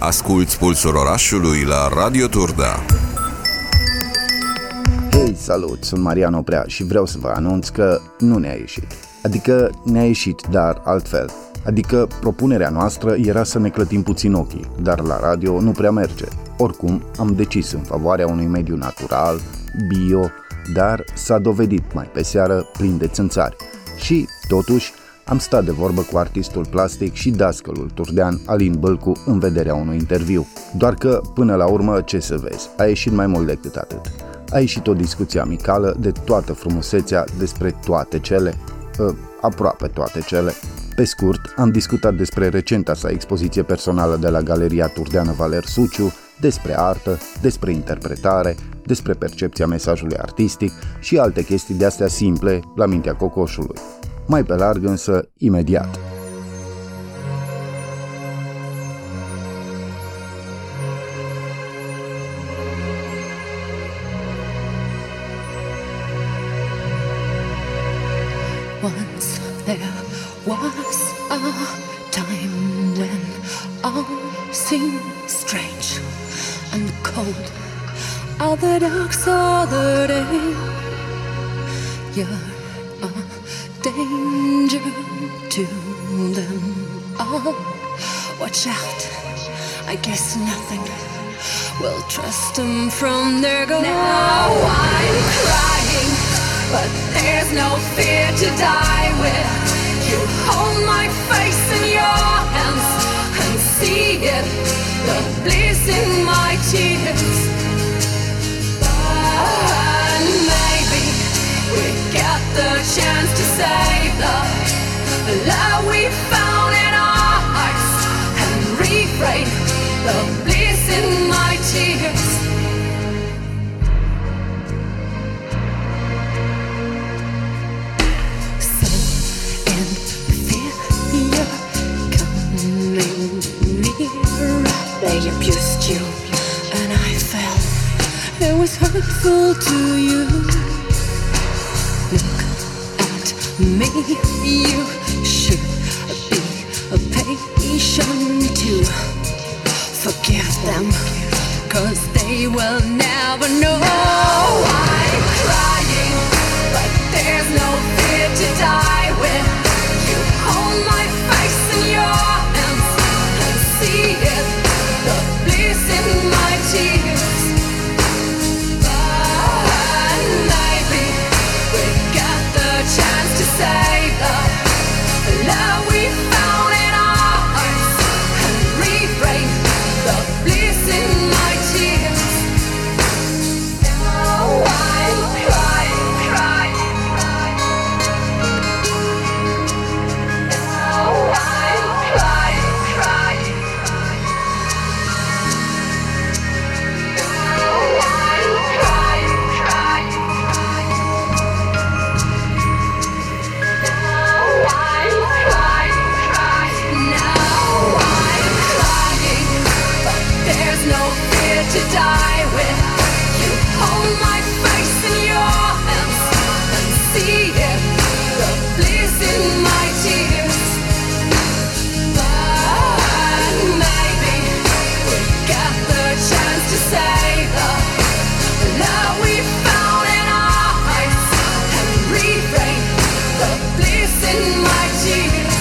Asculți Pulsul Orașului la Radio Turda. Hei, salut, sunt Marian Oprea și vreau să vă anunț că nu ne-a ieșit. Adică ne-a ieșit, dar altfel. Adică propunerea noastră era să ne clătim puțin ochii, dar la radio nu prea merge. Oricum, am decis în favoarea unui mediu natural, bio, dar s-a dovedit mai pe seară plin de țânțari. Și, totuși, am stat de vorbă cu artistul plastic și dascălul turdean Alin Bâlcu în vederea unui interviu. Doar că, până la urmă, ce să vezi, a ieșit mai mult decât atât. A ieșit o discuție amicală de toată frumusețea despre toate cele, aproape toate cele. Pe scurt, am discutat despre recenta sa expoziție personală de la Galeria Turdeană Valer Suciu, despre artă, despre interpretare, despre percepția mesajului artistic și alte chestii de-astea simple la mintea cocoșului. Mai pe larg însă, imediat. Once there was a time when all seemed strange and cold. All the dark saw the day. You're a danger to them all. Watch out, I guess nothing will trust them from their goal. Now I'm crying, but there's no fear to die with. You hold my face in your hands and see it, the bliss in my tears. But maybe we get the chance to save the love we found in our hearts and refrain the bliss in my tears. They abused you and I felt it was hurtful to you. Look at me, you should be patient to forgive them, 'cause they will never know. I'm crying, but there's no fear to die with. You hold my face in your hands and see it, the bliss in my tears. But maybe we got the chance to save the love we found in our hearts and refrain the bliss in my tears. Now I'm crying, crying, crying. Now I'm crying, crying. To die with. You hold my face in your hands and see it, the bliss in my tears. But maybe we got the chance to save the love we found in our hearts and refrain the bliss in my tears.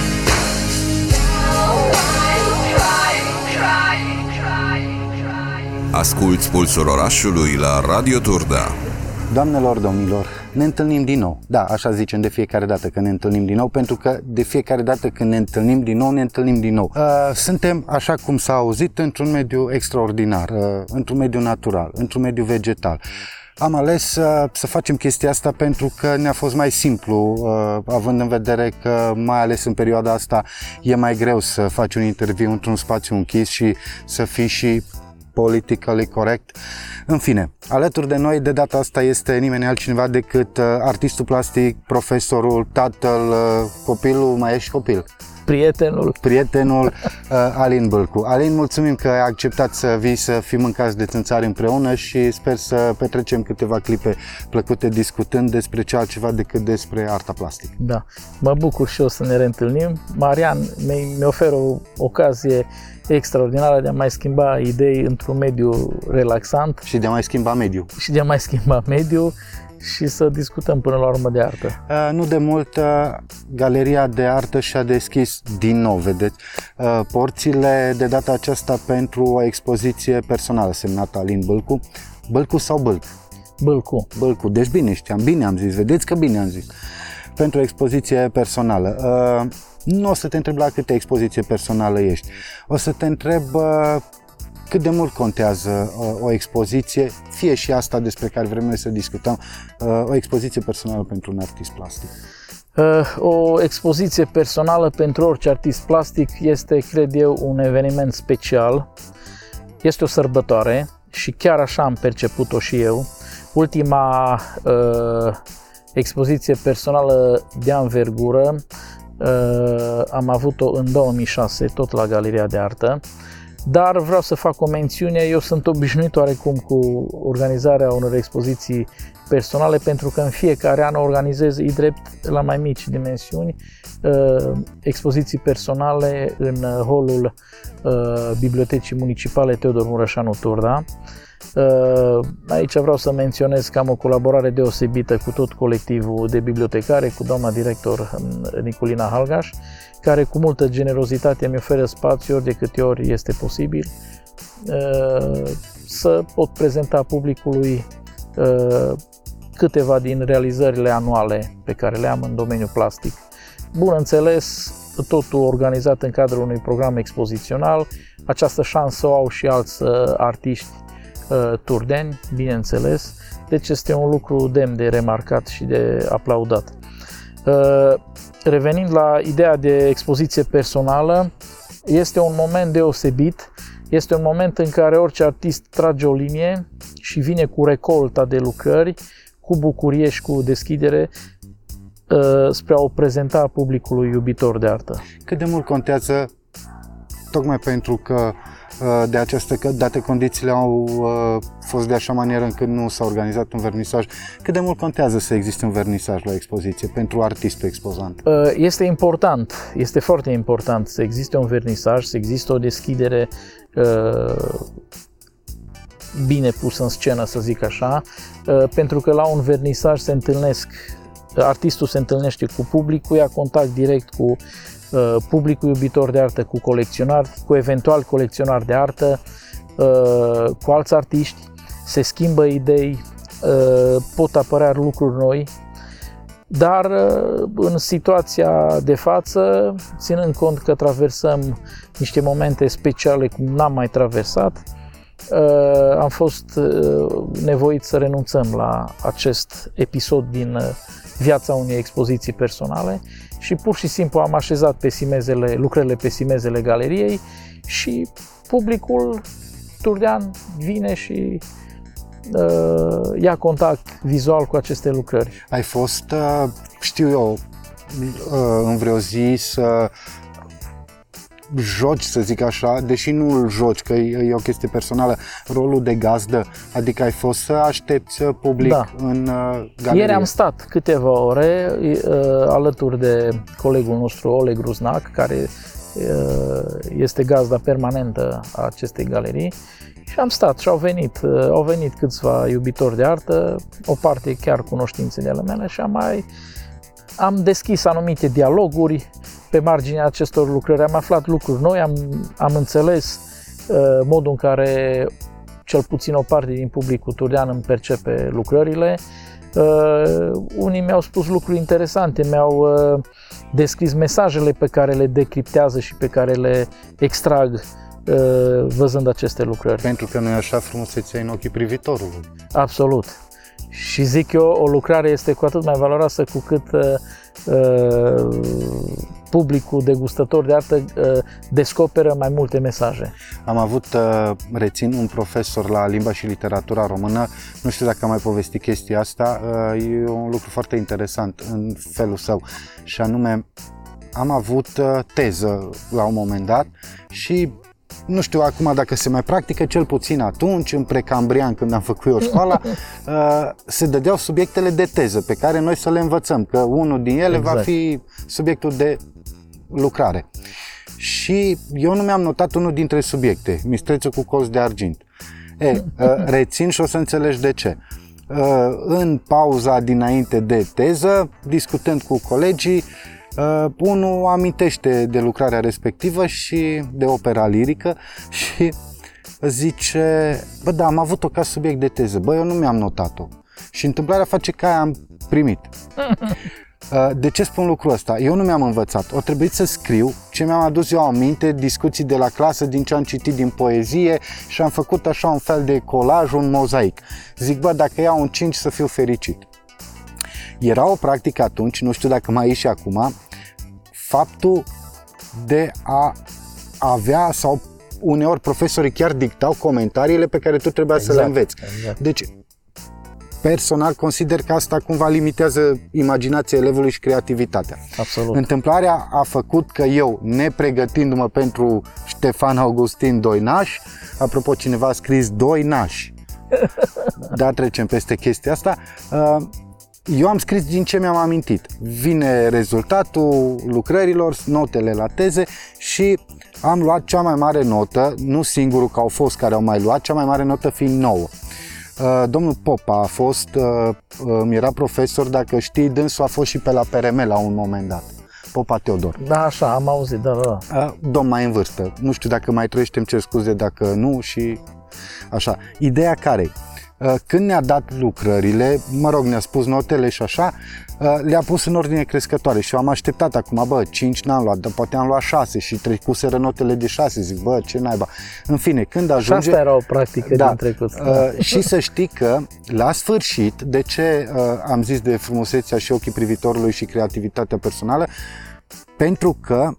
Now I'm crying, crying, crying. Asculți Pulsul Orașului la Radio Turda. Doamnelor, domnilor, ne întâlnim din nou. Da, așa zicem de fiecare dată că ne întâlnim din nou, pentru că de fiecare dată când ne întâlnim din nou, ne întâlnim din nou. Suntem, așa cum s-a auzit, într-un mediu extraordinar, într-un mediu natural, într-un mediu vegetal. Am ales să facem chestia asta pentru că ne-a fost mai simplu, având în vedere că, mai ales în perioada asta, e mai greu să faci un interviu într-un spațiu închis și să fii și politically correct. În fine, alături de noi de data asta este nimeni altcineva decât artistul plastic, profesorul, tatăl, copilul, mai ești copil? Prietenul Alin Bâlcu. Alin, mulțumim că ai acceptat să vii să fim mâncați de țânțari împreună și sper să petrecem câteva clipe plăcute discutând despre ce altceva decât despre arta plastică. Da, mă bucur și eu să ne reîntâlnim. Marian mi oferă o ocazie extraordinară de a mai schimba idei într-un mediu relaxant. Și de a mai schimba mediul. Și de a mai schimba mediul și să discutăm până la urmă de artă. Nu de mult, Galeria de Artă și-a deschis din nou, vedeți, porțile de data aceasta pentru o expoziție personală semnată Alin Bâlcu. Bâlcu sau Bâlc? Bâlcu. Bâlcu, deci bine știam, bine am zis, vedeți că bine am zis. Pentru o expoziție personală. Nu o să te întreb la câte expoziție personală ești. O să te întreb cât de mult contează o expoziție, fie și asta despre care vrem noi să discutăm, o expoziție personală pentru un artist plastic. O expoziție personală pentru orice artist plastic este, cred eu, un eveniment special. Este o sărbătoare și chiar așa am perceput-o și eu. Ultima expoziție personală de anvergură am avut-o în 2006, tot la Galeria de Artă. Dar vreau să fac o mențiune, eu sunt obișnuit oarecum cu organizarea unor expoziții personale, pentru că în fiecare an organizez, drept la mai mici dimensiuni, expoziții personale în holul Bibliotecii Municipale Teodor Mureșanu Turda. Aici vreau să menționez că am o colaborare deosebită cu tot colectivul de bibliotecare, cu doamna director Niculina Halgaș, care cu multă generozitate mi oferă spațiu ori de câte ori este posibil să pot prezenta publicului câteva din realizările anuale pe care le am în domeniul plastic. Bineînțeles, totul organizat în cadrul unui program expozițional. Această șansă o au și alți artiști turdeni, bineînțeles, deci este un lucru demn de remarcat și de aplaudat. Revenind la ideea de expoziție personală, este un moment deosebit, este un moment în care orice artist trage o linie și vine cu recolta de lucrări, cu bucurie și cu deschidere spre a o prezenta publicului iubitor de artă. Cât de mult contează, tocmai pentru că date condițiile au fost de așa manieră încât nu s-a organizat un vernisaj, cât de mult contează să existe un vernisaj la expoziție pentru artistul expozant? Este important, este foarte important să existe un vernisaj, să existe o deschidere bine pusă în scenă, să zic așa, pentru că la un vernisaj artistul se întâlnește cu publicul, ia contact direct cu publicul iubitor de artă, cu colecționari, cu eventual colecționari de artă, cu alți artiști, se schimbă idei, pot apărea lucruri noi, dar în situația de față, ținând cont că traversăm niște momente speciale cum n-am mai traversat, am fost nevoit să renunțăm la acest episod din viața unei expoziții personale și pur și simplu am așezat lucrările pe simezele galeriei și publicul turdean vine și ia contact vizual cu aceste lucrări. Ai fost, știu eu, în vreo zi să joci, să zic așa, deși nu îl joci, că e o chestie personală, rolul de gazdă, adică ai fost să aștepți public în galerie? Ieri am stat câteva ore alături de colegul nostru Oleg Rusnac, care este gazda permanentă a acestei galerii, și am stat și au venit câțiva iubitori de artă, o parte chiar cunoștințe de ale mele, și am deschis anumite dialoguri pe marginea acestor lucrări, am aflat lucruri noi, am înțeles modul în care cel puțin o parte din publicul turdean îmi percepe lucrările. Unii mi-au spus lucruri interesante, mi-au descris mesajele pe care le decriptează și pe care le extrag văzând aceste lucrări. Pentru că nu e așa frumusețea în ochii privitorului. Absolut. Și zic eu, o lucrare este cu atât mai valoroasă cu cât publicul degustător de artă descoperă mai multe mesaje. Am avut, rețin, un profesor la limba și literatura română, nu știu dacă am mai povestit chestia asta, e un lucru foarte interesant în felul său, și anume am avut teză la un moment dat și nu știu acum dacă se mai practică, cel puțin atunci, în precambrian, când am făcut eu școala, se dădeau subiectele de teză pe care noi să le învățăm, că unul din ele va fi subiectul de lucrare. și eu nu mi-am notat unul dintre subiecte, mistrețul cu colț de argint. Rețin și o să înțelegi de ce. În pauza dinainte de teză, discutând cu colegii, unul amintește de lucrarea respectivă și de opera lirică și zice, bă, da, am avut-o ca subiect de teză, bă, eu nu mi-am notat-o. Și întâmplarea face că aia am primit. De ce spun lucrul ăsta? Eu nu mi-am învățat. O trebuit să scriu ce mi-am adus eu aminte, discuții de la clasă, din ce am citit din poezie și am făcut așa un fel de colaj, un mozaic. Zic, bă, dacă iau un 5 să fiu fericit. Era o practică atunci, nu știu dacă mai e și acum, faptul de a avea, sau uneori profesorii chiar dictau comentariile pe care tu trebuia să le înveți. Exact. Deci, personal consider că asta cumva limitează imaginația elevului și creativitatea. Absolut. Întâmplarea a făcut că eu, nepregătindu-mă pentru Ștefan Augustin Doinaș, apropo, cineva a scris Doinaș, dar trecem peste chestia asta, eu am scris din ce mi-am amintit. Vine rezultatul lucrărilor, notele la teze și am luat cea mai mare notă, nu singurul, că au fost care au mai luat, cea mai mare notă fiind 9. Domnul Popa a fost, era profesor, dacă știi, dânsul a fost și pe la PRM la un moment dat. Popa Teodor. Da, așa, am auzit, da. Domn mai în vârstă. Nu știu dacă mai trăiește, îmi cer scuze dacă nu și așa. Ideea care? Când ne-a dat lucrările, mă rog, ne-a spus notele și așa, le-a pus în ordine crescătoare și eu am așteptat acum, bă, 5 n-am luat, dar poate am luat 6 și trecuseră notele de 6, zic, bă, ce naiba. În fine, când ajunge... Și asta era o practică din trecut. Și să știi că, la sfârșit, de ce am zis de frumusețea și ochii privitorului și creativitatea personală, pentru că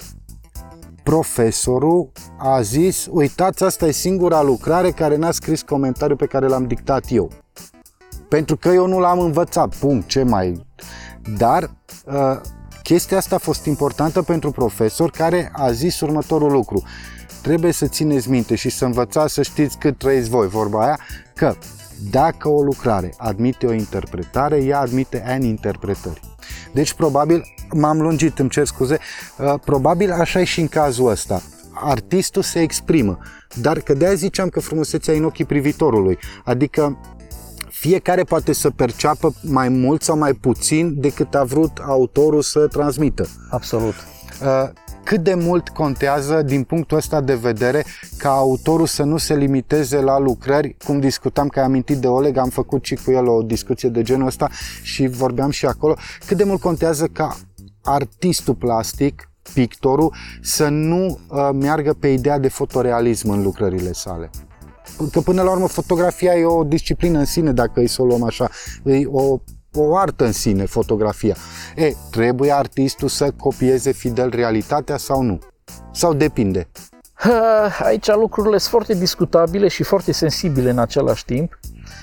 profesorul a zis, uitați, asta e singura lucrare care n-a scris comentariul pe care l-am dictat eu. Pentru că eu nu l-am învățat, punct, ce mai... Dar chestia asta a fost importantă pentru profesor, care a zis următorul lucru. Trebuie să țineți minte și să învățați, să știți cât trăiți voi, vorba aia, că dacă o lucrare admite o interpretare, ea admite N interpretări. Deci probabil, m-am lungit, îmi cer scuze, probabil așa e și în cazul ăsta. Artistul se exprimă, dar că de-aia ziceam că frumusețea e în ochii privitorului, adică fiecare poate să perceapă mai mult sau mai puțin decât a vrut autorul să transmită. Absolut. Cât de mult contează din punctul ăsta de vedere ca autorul să nu se limiteze la lucrări, cum discutam, că ai amintit de Oleg, am făcut și cu el o discuție de genul ăsta și vorbeam și acolo, cât de mult contează ca artistul plastic, pictorul, să nu meargă pe ideea de fotorealism în lucrările sale. Că până la urmă fotografia e o disciplină în sine, dacă îi să o luăm așa, e o artă în sine, fotografia. Trebuie artistul să copieze fidel realitatea sau nu? Sau depinde? Aici lucrurile sunt foarte discutabile și foarte sensibile în același timp.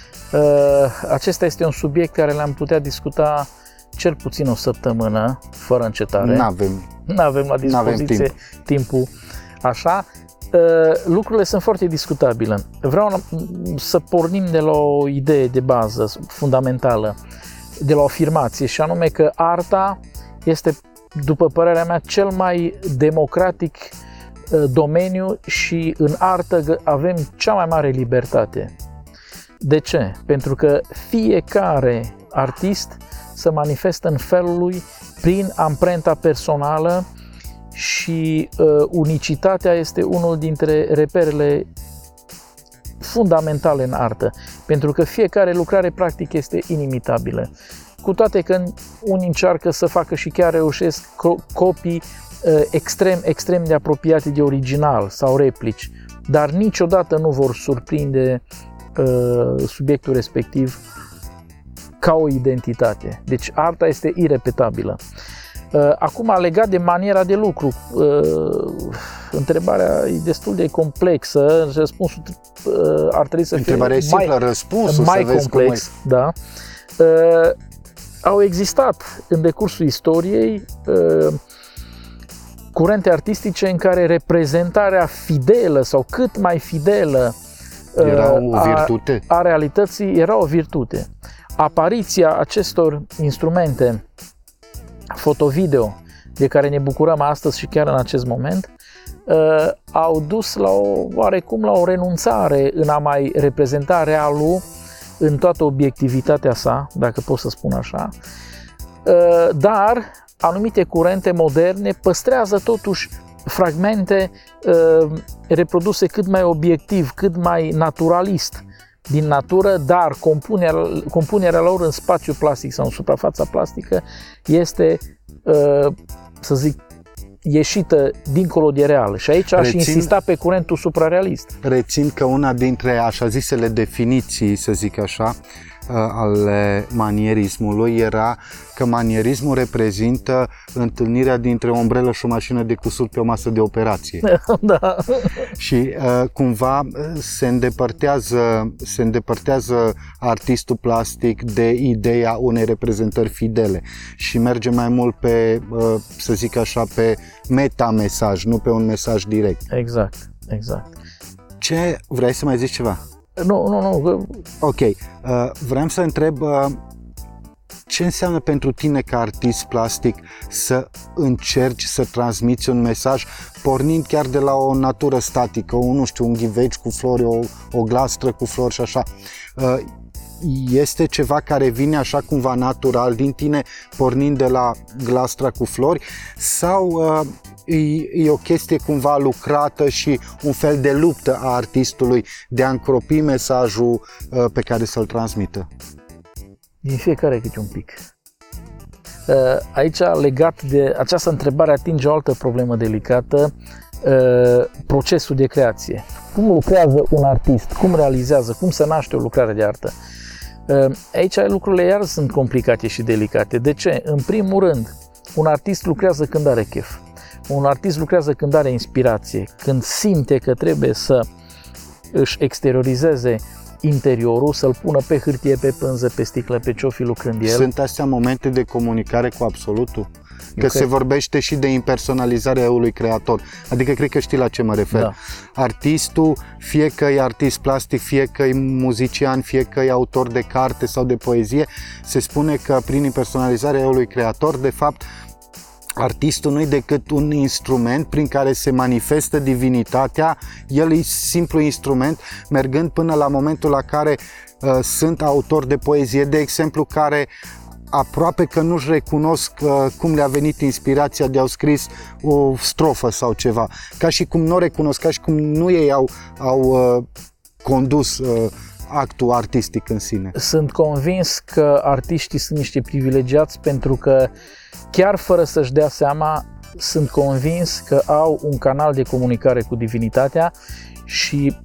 Acesta este un subiect care l-am putea discuta cel puțin o săptămână, fără încetare. N-avem la dispoziție timpul așa. Lucrurile sunt foarte discutabile. Vreau să pornim de la o idee de bază fundamentală, de la o afirmație, și anume că arta este, după părerea mea, cel mai democratic domeniu și în artă avem cea mai mare libertate. De ce? Pentru că fiecare artist se manifestă în felul lui prin amprenta personală și unicitatea este unul dintre reperele fundamentale în artă, pentru că fiecare lucrare practic este inimitabilă. Cu toate că unii încearcă să facă și chiar reușesc copii extrem de apropiate de original sau replici, dar niciodată nu vor surprinde subiectul respectiv ca o identitate. Deci arta este irepetabilă. Acum, legat de maniera de lucru, întrebarea e destul de complexă, răspunsul ar trebui să fie mai complex. Da. Au existat în decursul istoriei curente artistice în care reprezentarea fidelă sau cât mai fidelă a realității era o virtute. Apariția acestor instrumente foto-video de care ne bucurăm astăzi și chiar în acest moment au dus la oarecum la o renunțare în a mai reprezenta realul în toată obiectivitatea sa, dacă pot să spun așa, dar anumite curente moderne păstrează totuși fragmente reproduse cât mai obiectiv, cât mai naturalist din natură, dar compunerea lor în spațiu plastic sau în suprafața plastică este, să zic, ieșită dincolo de real. Și aici aș insista pe curentul suprarealist. Rețin că una dintre așa zisele definiții, să zic așa, ale manierismului era că manierismul reprezintă întâlnirea dintre o umbrelă și o mașină de cusut pe o masă de operație. Da. Și cumva se îndepărtează artistul plastic de ideea unei reprezentări fidele și merge mai mult pe, să zic așa, pe metamesaj, nu pe un mesaj direct. Exact. Ce vrei să mai zici ceva? Nu. Ok. Vreau să întreb ce înseamnă pentru tine ca artist plastic să încerci să transmiți un mesaj pornind chiar de la o natură statică, un ghiveci cu flori, o glastră cu flori și așa. Este ceva care vine așa cumva natural din tine, pornind de la glastra cu flori, sau e o chestie cumva lucrată și un fel de luptă a artistului de a încropi mesajul pe care să-l transmită? Din fiecare câte un pic. Aici, legat de această întrebare, atinge o altă problemă delicată, procesul de creație. Cum lucrează un artist? Cum realizează? Cum se naște o lucrare de artă? Aici lucrurile iar sunt complicate și delicate. De ce? În primul rând, un artist lucrează când are chef. Un artist lucrează când are inspirație, când simte că trebuie să își exteriorizeze interiorul, să-l pună pe hârtie, pe pânză, pe sticlă, pe ce-o fi lucrând el. Sunt astea momente de comunicare cu absolutul? Că se vorbește și de impersonalizarea eului creator. Adică cred că știi la ce mă refer. Da. Artistul, fie că e artist plastic, fie că e muzician, fie că e autor de carte sau de poezie, se spune că prin impersonalizarea eului creator, de fapt, artistul nu e decât un instrument prin care se manifestă divinitatea, el e simplu instrument, mergând până la momentul la care sunt autori de poezie, de exemplu, care aproape că nu-și recunosc cum le-a venit inspirația de a scris o strofă sau ceva, ca și cum nu o recunosc, ca și cum nu ei au condus actul artistic în sine. Sunt convins că artiștii sunt niște privilegiați pentru că chiar fără să-și dea seama, sunt convins că au un canal de comunicare cu divinitatea și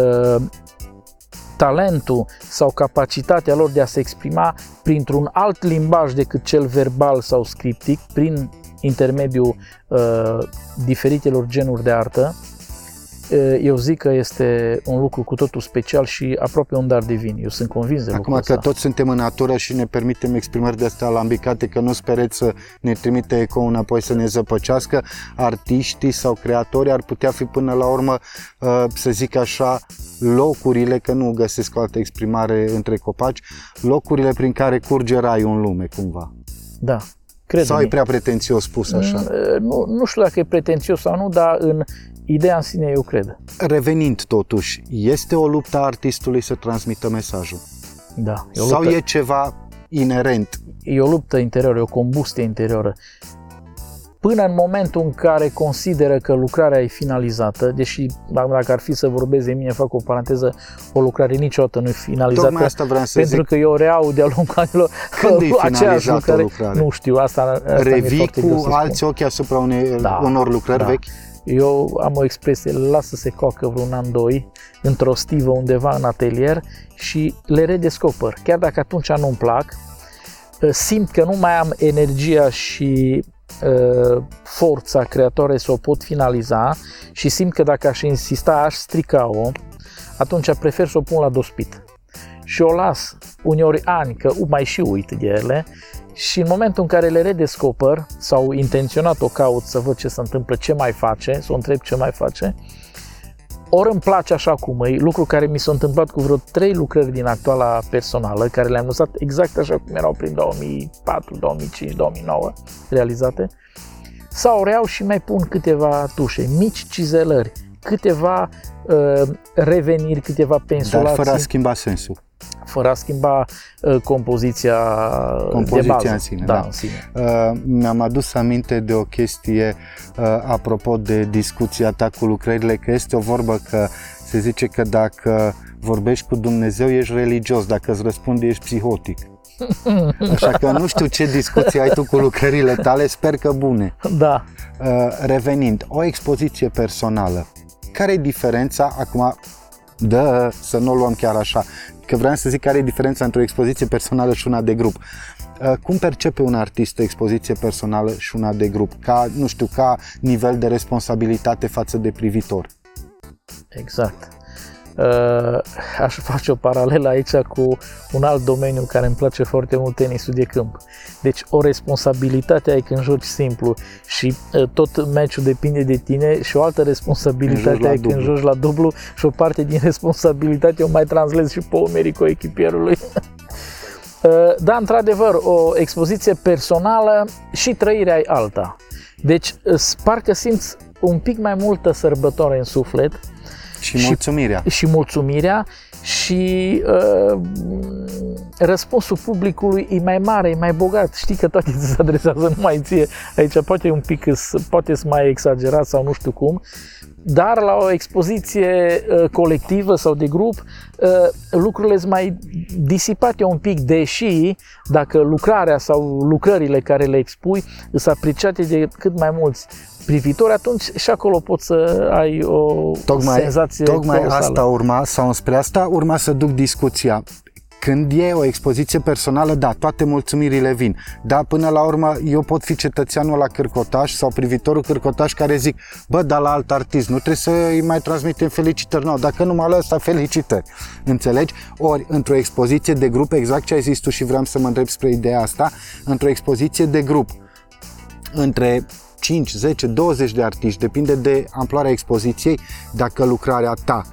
talentul sau capacitatea lor de a se exprima printr-un alt limbaj decât cel verbal sau scriptic, prin intermediul diferitelor genuri de artă, eu zic că este un lucru cu totul special și aproape un dar divin. Eu sunt convins de lucrul ăsta. Acum că toți suntem în natură și ne permitem exprimări de astea alambicate, că nu spereți să ne trimite eco înapoi să ne zăpăcească, artiștii sau creatorii ar putea fi până la urmă, să zic așa, locurile, că nu găsesc o altă exprimare între copaci, locurile prin care curge raiul în lume, cumva. Da. Crede-mi. Sau e prea pretențios spus așa? Nu știu dacă e pretențios sau nu, dar în ideea în sine eu cred. Revenind totuși, este o luptă a artistului să transmită mesajul? Da. Sau e ceva inerent? E o luptă interioară, e o combustie interioară. Până în momentul în care consideră că lucrarea e finalizată, deși dacă ar fi să vorbesc de mine, fac o paranteză, o lucrare niciodată nu e finalizată. Tocmai asta vreau să pentru zic. că eu reau de-a lungul anilor Când e aceeași finalizată o lucrare? Nu știu, asta revii cu alți ochi asupra unor lucrări vechi? Eu am o expresie, las să se coacă vreun an, doi, într-o stivă undeva în atelier și le redescoper. Chiar dacă atunci nu-mi plac, simt că nu mai am energia și forța creatoare să o pot finaliza și simt că dacă aș insista, aș strica-o, atunci prefer să o pun la dospit. Și o las uneori ani, că mai și uit de ele, și în momentul în care le redescoper sau intenționat o caut să văd ce se întâmplă, ce mai face, să o întreb ce mai face, ori îmi place așa cum e, lucru care mi s-a întâmplat cu vreo 3 lucrări din actuala personală, care le-am lăsat exact așa cum erau prin 2004, 2005, 2009 realizate, sau reau și mai pun câteva tușe, mici cizelări, câteva reveniri, câteva pensulații. Dar fără a schimba sensul. Fără a schimba compoziția de bază. În sine, da. În sine. Mi-am adus aminte de o chestie apropo de discuția ta cu lucrările, că este o vorbă că se zice că dacă vorbești cu Dumnezeu ești religios, dacă îți răspunde ești psihotic. Așa că nu știu ce discuții ai tu cu lucrările tale, sper că bune. Da. Revenind, o expoziție personală, care e diferența acum? Să nu o luăm chiar așa, că vreau să zic care e diferența între o expoziție personală și una de grup. Cum percepe un artist o expoziție personală și una de grup? Ca nivel de responsabilitate față de privitor. Exact. Aș face o paralelă aici cu un alt domeniu care îmi place foarte mult, tenisul de câmp. Deci o responsabilitate ai când joci simplu și tot meciul depinde de tine și o altă responsabilitate ai când joci la dublu și o parte din responsabilitate o mai translezi și pe umerii coechipierului. Da, într-adevăr, o expoziție personală și trăirea e alta. Deci parcă simți un pic mai multă sărbătoare în suflet. Și mulțumirea și răspunsul publicului e mai mare, e mai bogat. Știi că toate se adresează numai ție. Aici poate să mai exagerat sau nu știu cum, dar la o expoziție colectivă sau de grup lucrurile sunt mai disipate un pic, deși dacă lucrarea sau lucrările care le expui sunt apreciate de cât mai mulți privitori, atunci și acolo poți să ai o senzație Tocmai asta urma, sau spre asta urma să duc discuția. Când e o expoziție personală, da, toate mulțumirile vin. Da, până la urmă, eu pot fi cetățeanul la cârcotaș sau privitorul cârcotaș care zic, la alt artist, nu trebuie să îi mai transmitem felicitări. Nu, dacă numai la ăsta, felicitări. Înțelegi? Ori, într-o expoziție de grup, exact ce ai zis tu și vreau să mă întreb spre ideea asta, într-o expoziție de grup, între 5, 10, 20 de artiști, depinde de amploarea expoziției, dacă lucrarea ta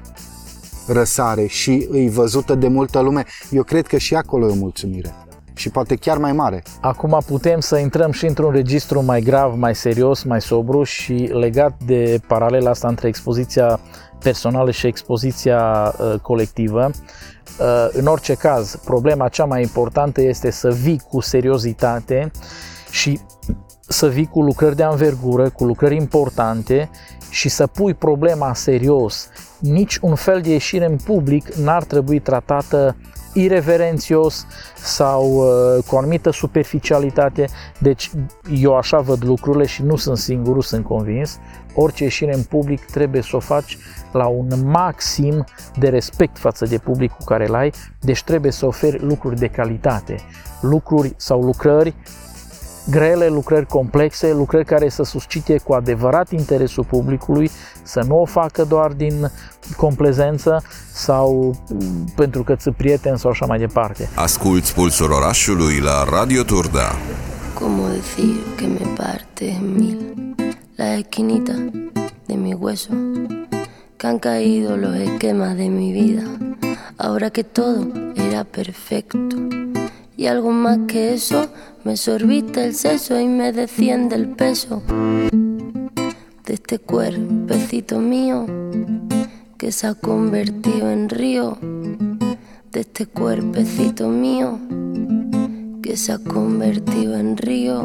răsare și e văzută de multă lume, eu cred că și acolo e o mulțumire. Și poate chiar mai mare. Acum putem să intrăm și într-un registru mai grav, mai serios, mai sobru și legat de paralela asta între expoziția personală și expoziția colectivă. În orice caz, problema cea mai importantă este să vii cu seriozitate și să vii cu lucrări de anvergură, cu lucrări importante și să pui problema serios. Nici un fel de ieșire în public n-ar trebui tratată ireverențios sau cu o anumită superficialitate. Deci eu așa văd lucrurile și nu sunt singurul, sunt convins. Orice ieșire în public trebuie să o faci la un maxim de respect față de publicul care îl ai, deci trebuie să oferi lucruri de calitate, lucruri sau lucrări grele, lucrări complexe, lucrări care să suscite cu adevărat interesul publicului, să nu o facă doar din complezență sau pentru că ți prieten sau așa mai departe. Asculți Pulsul Orașului la Radio Turda. Como decir que me parte en mil la esquinita de mi hueso, que han caído los esquemas de mi vida, ahora que todo era perfecto. Y algo más que eso, me sorbiste el seso y me desciende el peso de este cuerpecito mío que se ha convertido en río, de este cuerpecito mío que se ha convertido en río.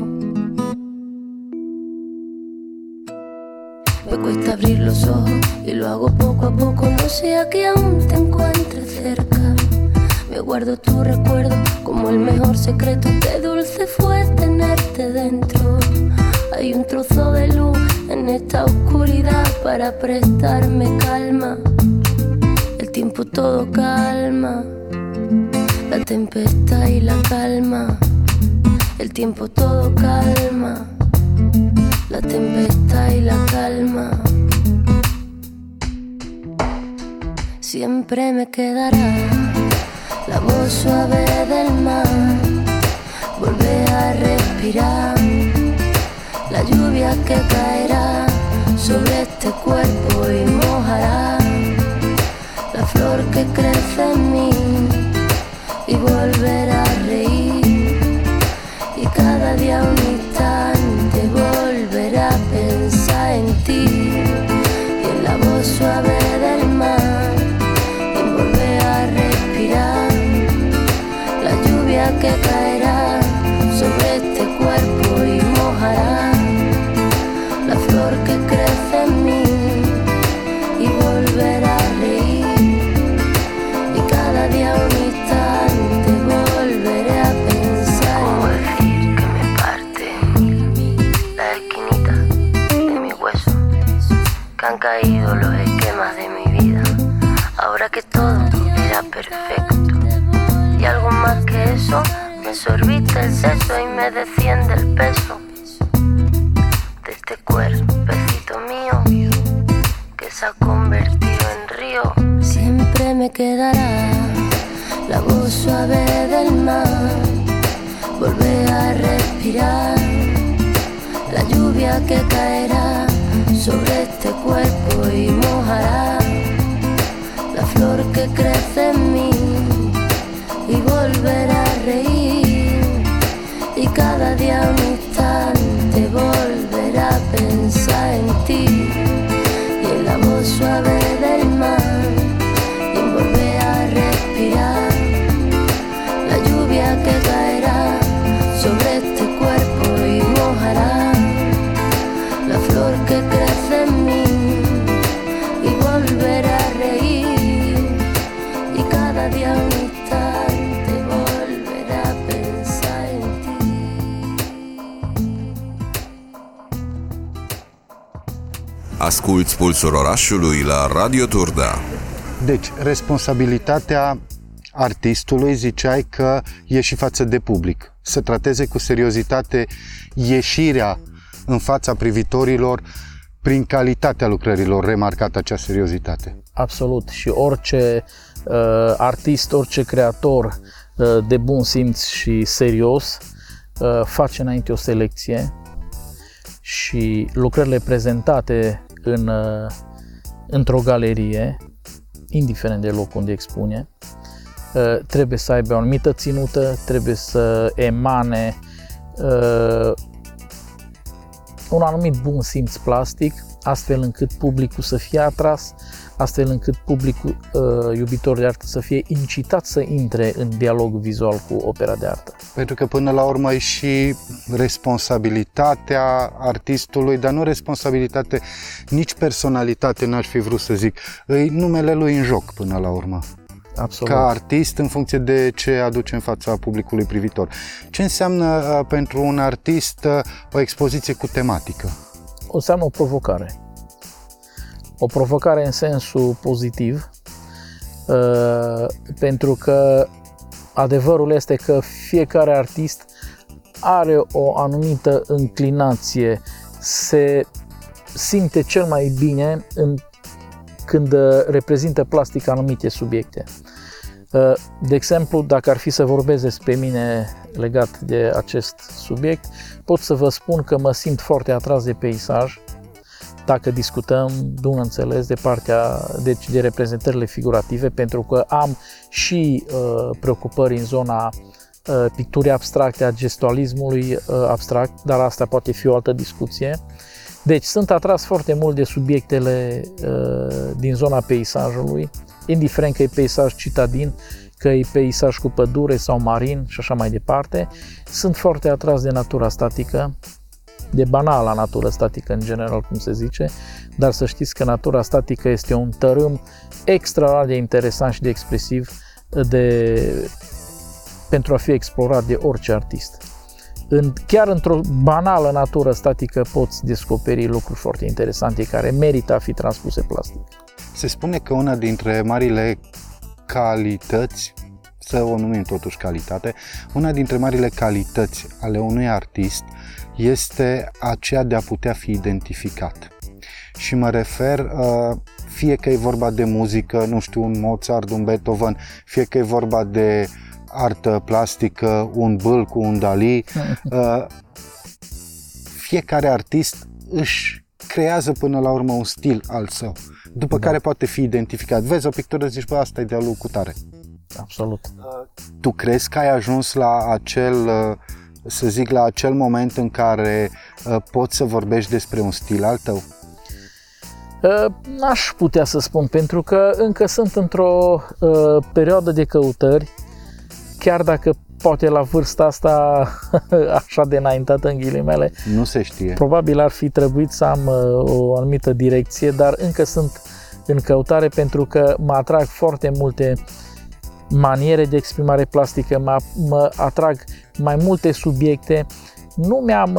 Me cuesta abrir los ojos y lo hago poco a poco, no sea que aún te encuentres cerca. Me guardo tu recuerdo como el mejor secreto. Qué dulce fue tenerte dentro. Hay un trozo de luz en esta oscuridad para prestarme calma. El tiempo todo calma, la tempestad y la calma. El tiempo todo calma, la tempestad y la calma. Siempre me quedará la voz suave del mar, volver a respirar, la lluvia que caerá sobre este cuerpo y mojará la flor que crece en mí y volver a reír, y cada día un instante volverá ahora que todo era perfecto. Y algo más que eso, me sorbiste el seso y me desciende el peso de este cuerpecito mío que se ha convertido en río. Siempre me quedará la voz suave del mar, volver a respirar la lluvia que caerá sobre este cuerpo y mojará la flor que crece en mí, y volver a reír, y cada día un instante volver a pensar en ti, y en la voz suave del mar, y volver a respirar la lluvia que caerá sobre este cuerpo y mojará la flor que crece en mí, y volver a reír, y cada día un instante volver a pensar en ti. Asculți Pulsul Orașului la Radio Turda. Deci, responsabilitatea artistului, ziceai că e și față de public. Să trateze cu seriozitate ieșirea în fața privitorilor prin calitatea lucrărilor, remarcat acea seriozitate. Absolut. Și orice artist, orice creator de bun simț și serios face înainte o selecție și lucrările prezentate într-o galerie, indiferent de loc unde expune, trebuie să aibă o anumită ținută, trebuie să emane un anumit bun simț plastic, astfel încât publicul să fie atras, astfel încât publicul iubitor de artă să fie incitat să intre în dialog vizual cu opera de artă. Pentru că până la urmă e și responsabilitatea artistului, dar nu responsabilitate, nici personalitate, n-aș fi vrut să zic. E numele lui în joc până la urmă. Absolut. Ca artist, în funcție de ce aduce în fața publicului privitor. Ce înseamnă pentru un artist o expoziție cu tematică? Înseamnă o provocare. O provocare în sensul pozitiv, pentru că adevărul este că fiecare artist are o anumită înclinație, se simte cel mai bine când reprezintă plastic anumite subiecte. De exemplu, dacă ar fi să vorbesc despre mine legat de acest subiect, pot să vă spun că mă simt foarte atras de peisaj, dacă discutăm, bineînțeles, de partea de reprezentările figurative, pentru că am și preocupări în zona picturii abstracte, a gestualismului abstract, dar asta poate fi o altă discuție. Deci sunt atras foarte mult de subiectele din zona peisajului, indiferent că e peisaj citadin, că e peisaj cu pădure sau marin și așa mai departe. Sunt foarte atras de natura statică, de banala natură statică în general, cum se zice, dar să știți că natura statică este un tărâm extraordinar de interesant și de expresiv pentru a fi explorat de orice artist. Chiar într-o banală natură statică poți descoperi lucruri foarte interesante care merită a fi transpuse plastic. Se spune că una dintre marile calități, să o numim totuși calitate, una dintre marile calități ale unui artist este aceea de a putea fi identificat. Și mă refer, fie că e vorba de muzică, nu știu, un Mozart, un Beethoven, fie că e vorba de artă plastică, un Bâlcu, un Dali, fiecare artist își creează până la urmă un stil al său, după care poate fi identificat. Vezi o pictură, zici, bă, asta e de-a lui cutare. Absolut. Tu crezi că ai ajuns la acel, să zic, la acel moment în care poți să vorbești despre un stil al tău? N-aș putea să spun, pentru că încă sunt într-o perioadă de căutări, chiar dacă poate la vârsta asta așa de înaintată în ghilimele, nu se știe. Probabil ar fi trebuit să am o anumită direcție, dar încă sunt în căutare pentru că mă atrag foarte multe maniere de exprimare plastică, mă atrag mai multe subiecte. Nu mi-am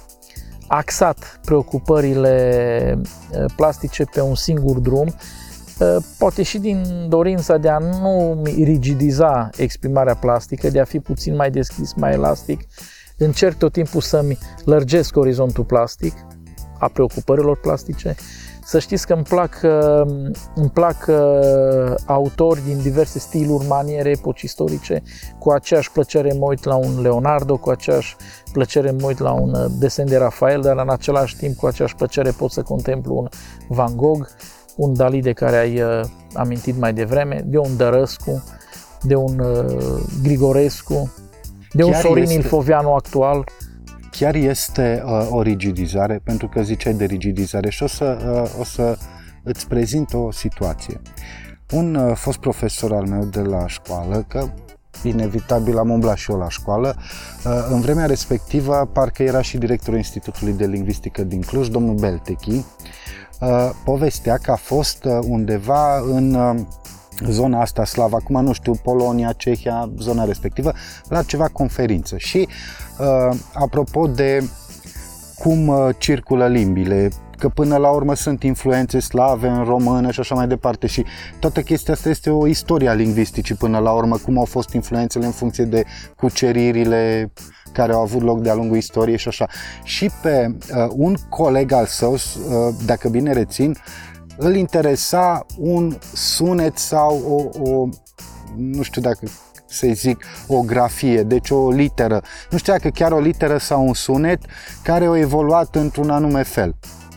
axat preocupările plastice pe un singur drum, poate și din dorința de a nu rigidiza exprimarea plastică, de a fi puțin mai deschis, mai elastic, încerc tot timpul să-mi lărgesc orizontul plastic, a preocupărilor plastice. Să știți că îmi plac autori din diverse stiluri, maniere, epoci istorice. Cu aceeași plăcere mă uit la un Leonardo, cu aceeași plăcere mă uit la un desen de Rafael, dar în același timp cu aceeași plăcere pot să contemplu un Van Gogh, un Dalí de care ai amintit mai devreme, de un Dărăscu, de un Grigorescu, de un Sorin Ilfoveanu actual. Chiar este o rigidizare, pentru că ziceai de rigidizare și o să îți prezint o situație. Un fost profesor al meu de la școală, că inevitabil am umblat și eu la școală, în vremea respectivă parcă era și directorul Institutului de Lingvistică din Cluj, domnul Beltechi, povestea că a fost undeva în zona asta slavă, acum nu știu, Polonia, Cehia, zona respectivă, la ceva conferință. Și apropo de cum circulă limbile, că până la urmă sunt influențe slave în română și așa mai departe, și toată chestia asta este o istorie a lingvisticii până la urmă, cum au fost influențele în funcție de cuceririle care au avut loc de-a lungul istoriei și așa. Și pe un coleg al său, dacă bine rețin, îl interesa un sunet sau o nu știu dacă să zic, o grafie, deci o literă. Nu știu dacă chiar o literă sau un sunet care a evoluat într-un anume fel.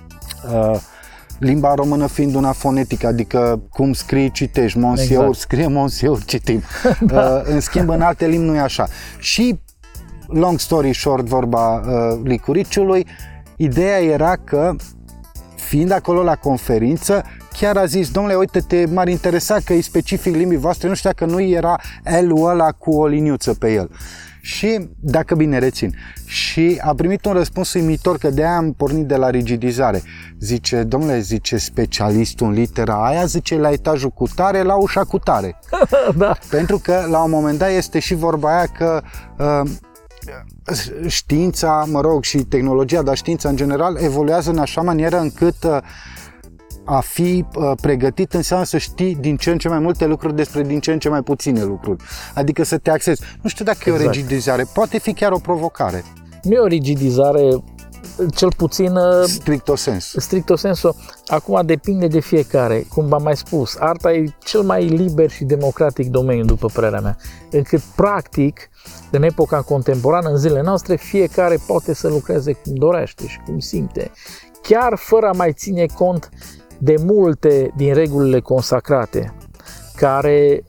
Limba română fiind una fonetică, adică cum scrii, citești, monsieur, exact. Scrie monsieur, citim. Da. În schimb, în alte limbi nu e așa. Și, long story short, vorba licuriciului, ideea era că, fiind acolo la conferință, chiar a zis, domnule, uite-te, m-ar interesa că e specific limbii voastre, nu știu dacă nu era L-ul ăla cu o liniuță pe el. Și, dacă bine rețin, și a primit un răspuns uimitor, că de-aia am pornit de la rigidizare. Zice, domnule, zice, specialistul în litera aia, zice, la etajul cu tare, la ușa cu tare. Da. Pentru că, la un moment dat, este și vorba aia că știința, mă rog, și tehnologia, dar știința în general, evoluează în așa manieră încât a fi pregătit înseamnă să știi din ce în ce mai multe lucruri despre din ce în ce mai puține lucruri. Adică să te axezi. Nu știu dacă e o rigidizare, poate fi chiar o provocare. Nu e o rigidizare, cel puțin stricto sensu. Acum depinde de fiecare. Cum v-am mai spus, arta e cel mai liber și democratic domeniu, după părerea mea, încât practic în epoca contemporană, în zilele noastre, fiecare poate să lucreze cum dorește și cum simte, chiar fără a mai ține cont de multe din regulile consacrate care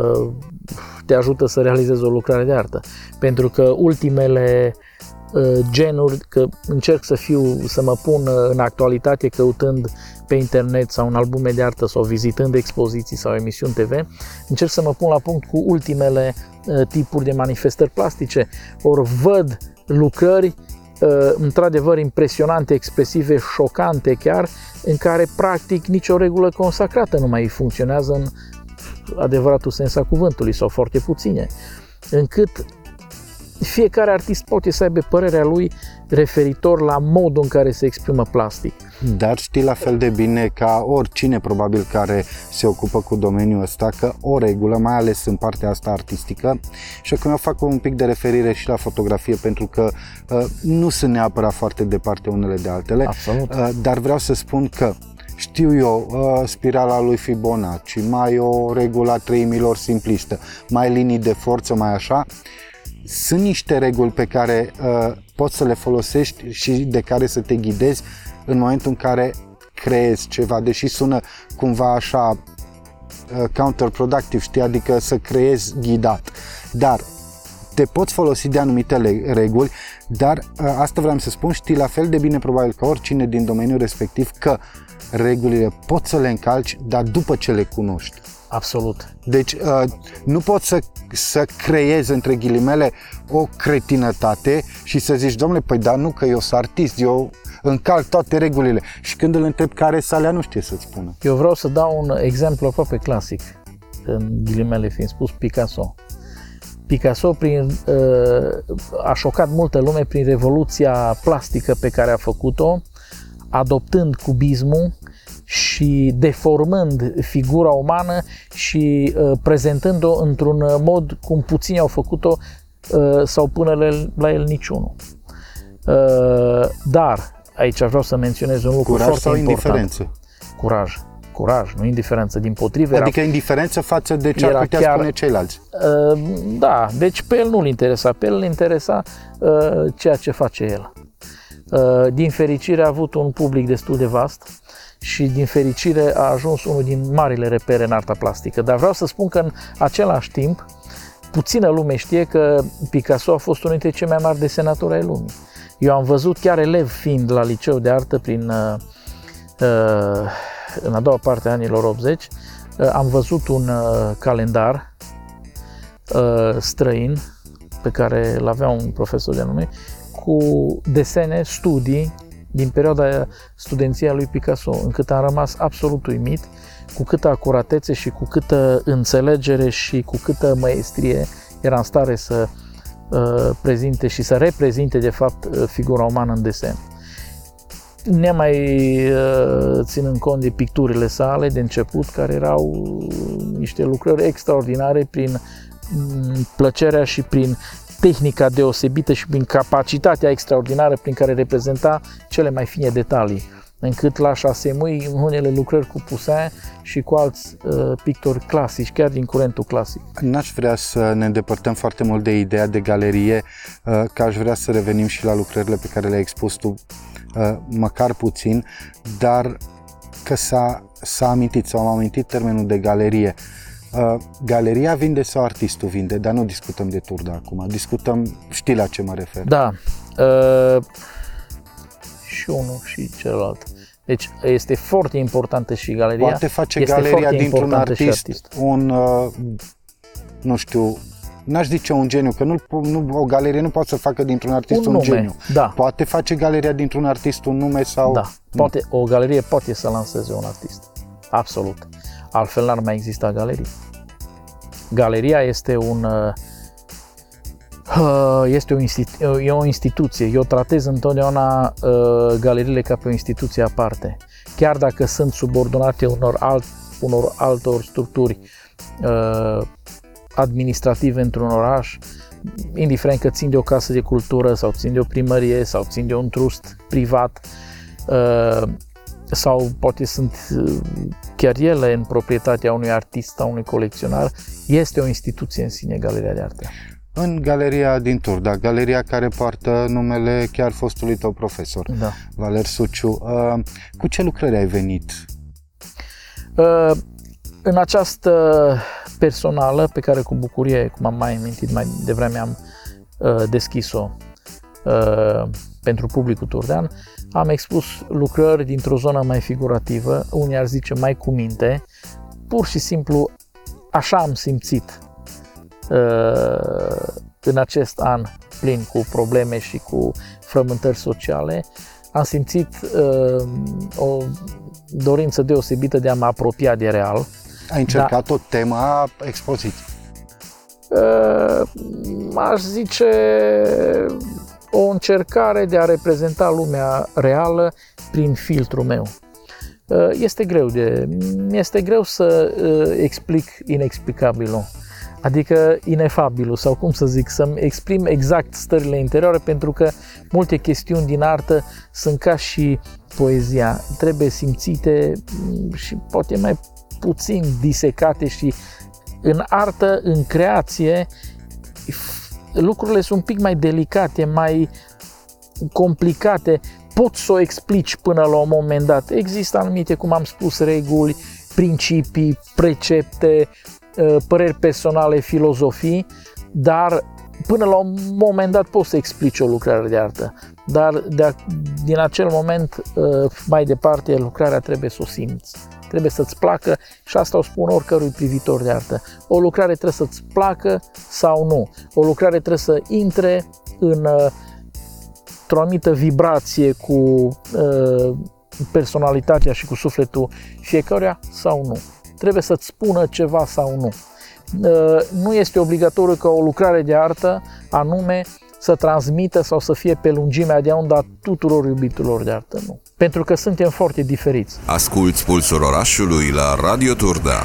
te ajută să realizezi o lucrare de artă. Pentru că ultimele genuri, că încerc să mă pun în actualitate căutând pe internet sau în albume de artă sau vizitând expoziții sau emisiuni TV, încerc să mă pun la punct cu ultimele tipuri de manifestări plastice. Ori văd lucrări într-adevăr impresionante, expresive, șocante chiar, în care practic nicio regulă consacrată nu mai funcționează în adevăratul sens al cuvântului sau foarte puține, încât fiecare artist poate să aibă părerea lui referitor la modul în care se exprimă plastic. Dar știi la fel de bine ca oricine probabil care se ocupă cu domeniul ăsta că o regulă, mai ales în partea asta artistică, și acum eu fac un pic de referire și la fotografie pentru că nu sunt neapărat foarte departe unele de altele. Absolut. Dar vreau să spun că știu eu, spirala lui Fibonacci, mai o regula treimilor simplistă, mai linii de forță, mai așa. Sunt niște reguli pe care poți să le folosești și de care să te ghidezi în momentul în care creezi ceva, deși sună cumva așa counterproductive, știi? Adică să creezi ghidat. Dar te poți folosi de anumite reguli, dar asta vreau să spun, știi la fel de bine probabil ca oricine din domeniul respectiv că regulile poți să le încalci, dar după ce le cunoști. Absolut. Deci nu poți să creezi, între ghilimele, o cretinătate și să zici, domnule, păi da, nu, că eu sunt artist, eu încalc toate regulile. Și când îl întreb care sunt alea, nu știe să-ți spună. Eu vreau să dau un exemplu aproape clasic, în ghilimele fiind spus, Picasso. Picasso a șocat multă lume prin revoluția plastică pe care a făcut-o, adoptând cubismul și deformând figura umană și prezentând-o într-un mod cum puțini au făcut-o sau până la el niciunul. Dar aici vreau să menționez un lucru Curaj foarte sau important. indiferență? Curaj, nu indiferență, dimpotrivă. Adică indiferență față de ce ar putea spune ceilalți. Da, deci pe el nu-l interesa, pe el îl interesa ceea ce face el. Din fericire a avut un public destul de vast și din fericire a ajuns unul din marile repere în arta plastică. Dar vreau să spun că în același timp, puțină lume știe că Picasso a fost unul dintre cei mai mari desenatori ai lumii. Eu am văzut chiar elev fiind la liceu de artă în a doua parte a anilor 80, am văzut un calendar străin pe care îl avea un profesor de nume cu desene, studii din perioada studenției a lui Picasso, încât am rămas absolut uimit cu câtă acuratețe și cu câtă înțelegere și cu câtă măestrie era în stare să prezinte și să reprezinte de fapt figura umană în desen. Nemai ținând cont de picturile sale de început, care erau niște lucrări extraordinare prin plăcerea și prin tehnica deosebită și prin capacitatea extraordinară prin care reprezenta cele mai fine detalii, încât l-aș asemui în unele lucrări cu Poussin și cu alți pictori clasici, chiar din curentul clasic. N-aș vrea să ne îndepărtăm foarte mult de ideea de galerie, că aș vrea să revenim și la lucrările pe care le-ai expus tu, măcar puțin, dar că s-a amintit sau am amintit termenul de galerie. Galeria vinde sau artistul vinde, dar nu discutăm de Turda acum, discutăm, știi la ce mă refer. Da, și unul și celălalt. Deci este foarte importantă și galeria. Poate face galeria dintr-un artist un, nu știu, n-aș zice un geniu, că o galerie nu poate să facă dintr-un artist un geniu. Da. Poate face galeria dintr-un artist un nume sau... Da, o galerie poate să lanseze un artist. Absolut. Altfel n-ar mai exista galerii. Galeria este o instituție. Eu tratez întotdeauna galeriile ca pe o instituție aparte. Chiar dacă sunt subordonate unor altor structuri administrative într-un oraș, indiferent că țin de o casă de cultură sau țin de o primărie sau țin de un trust privat, sau poate sunt chiar ele în proprietatea unui artist sau unui colecționar, este o instituție în sine, Galeria de Artă. În galeria din Turda, galeria care poartă numele chiar fostului tău profesor, da. Valer Suciu, cu ce lucrări ai venit? În această personală, pe care cu bucurie, cum am mai amintit mai devreme, am deschis-o pentru publicul turdean, am expus lucrări dintr-o zonă mai figurativă, unii ar zice mai cu minte, pur și simplu așa am simțit în acest an plin cu probleme și cu frământări sociale, am simțit o dorință deosebită de a mă apropia de real. Ai încercat o temă a expoziției? Aș zice o încercare de a reprezenta lumea reală prin filtrul meu. Este greu să explic inexplicabilul, adică inefabilul, sau cum să zic, să-mi exprim exact stările interioare, pentru că multe chestiuni din artă sunt ca și poezia, trebuie simțite și poate mai puțin disecate, și în artă, în creație, lucrurile sunt un pic mai delicate, mai complicate, poți să o explici până la un moment dat. Există anumite, cum am spus, reguli, principii, precepte, păreri personale, filozofii, dar până la un moment dat poți să explici o lucrare de artă. Dar din acel moment mai departe, lucrarea trebuie să o simți. Trebuie să-ți placă, și asta o spun oricărui privitor de artă. O lucrare trebuie să-ți placă sau nu. O lucrare trebuie să intre într-o anumită vibrație cu personalitatea și cu sufletul fiecăruia sau nu. Trebuie să-ți spună ceva sau nu. Nu este obligatoriu ca o lucrare de artă anume să transmită sau să fie pe lungimea de undă a tuturor iubitorilor de artă, nu. Pentru că suntem foarte diferiți. Asculți Pulsul Orașului la Radio Turda.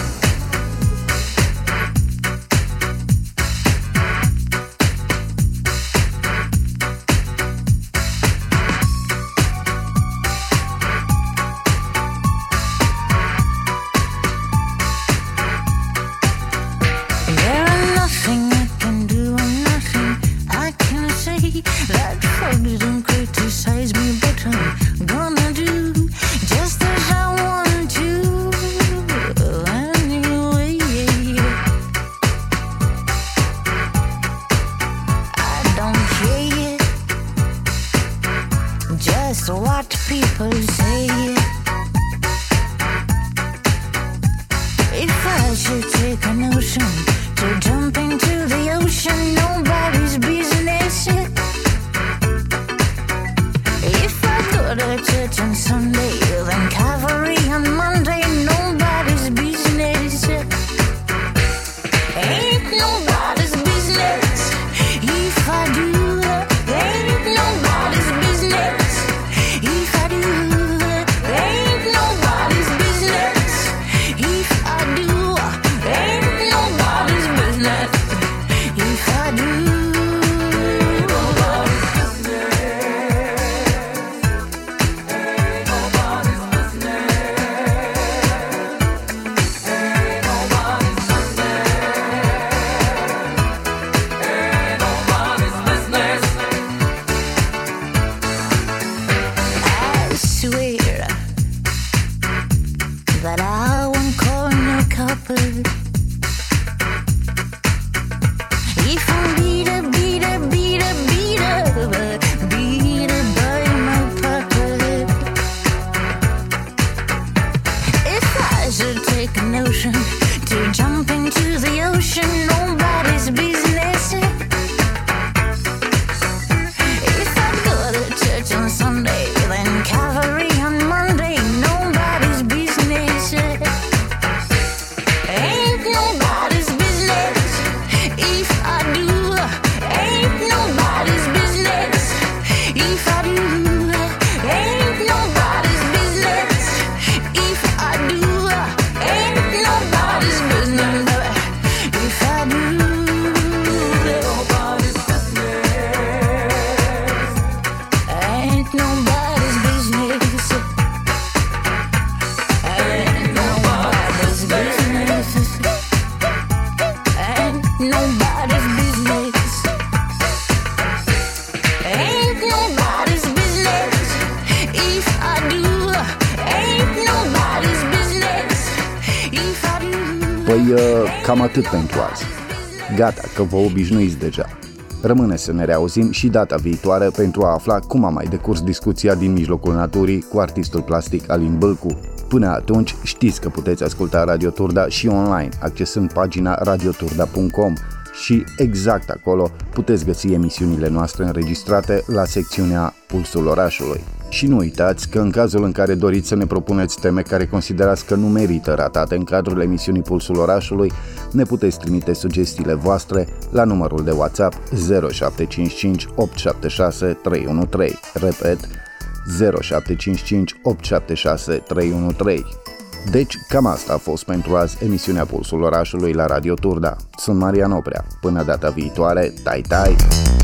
Cam atât pentru azi. Gata, că vă obișnuiți deja. Rămâne să ne reauzim și data viitoare pentru a afla cum a mai decurs discuția din mijlocul naturii cu artistul plastic Alin Bâlcu. Până atunci, știți că puteți asculta Radio Turda și online, accesând pagina radioturda.com și exact acolo puteți găsi emisiunile noastre înregistrate la secțiunea Pulsul Orașului. Și nu uitați că în cazul în care doriți să ne propuneți teme care considerați că nu merită ratate în cadrul emisiunii Pulsul Orașului, ne puteți trimite sugestiile voastre la numărul de WhatsApp 0755 876 313. Repet, 0755 876 313. Deci, cam asta a fost pentru azi emisiunea Pulsul Orașului la Radio Turda. Sunt Marian Oprea. Până data viitoare, tai tai!